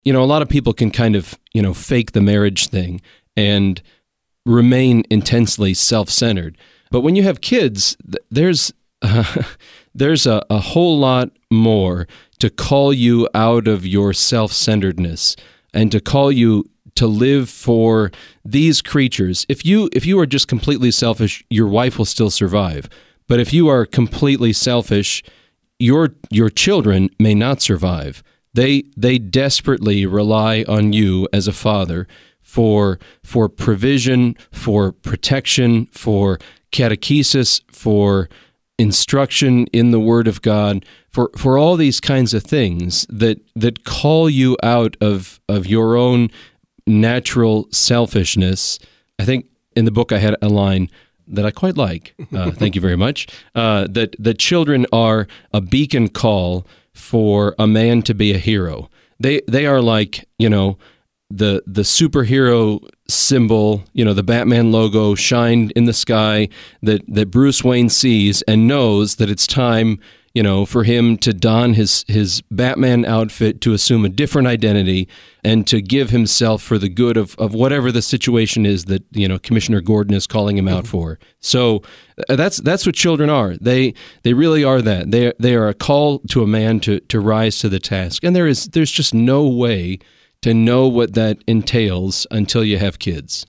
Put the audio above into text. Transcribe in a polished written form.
a lot of people can kind of, fake the marriage thing and remain intensely self-centered. But when you have kids, there's a whole lot more to call you out of your self-centeredness and to call you to live for these creatures. If you are just completely selfish, your wife will still survive. But if you are completely selfish, your children may not survive. They desperately rely on you as a father for provision, for protection, for catechesis, for instruction in the Word of God, for all these kinds of things that call you out of your own natural selfishness. I think in the book I had a line that I quite like. Thank you very much. That children are a beacon call for a man to be a hero. They are like, the superhero symbol, the Batman logo shined in the sky that Bruce Wayne sees and knows that it's time, for him to don his Batman outfit, to assume a different identity, and to give himself for the good of whatever the situation is that, Commissioner Gordon is calling him out for. So that's what children are. They really are that. They are a call to a man to rise to the task. And there's just no way to know what that entails until you have kids.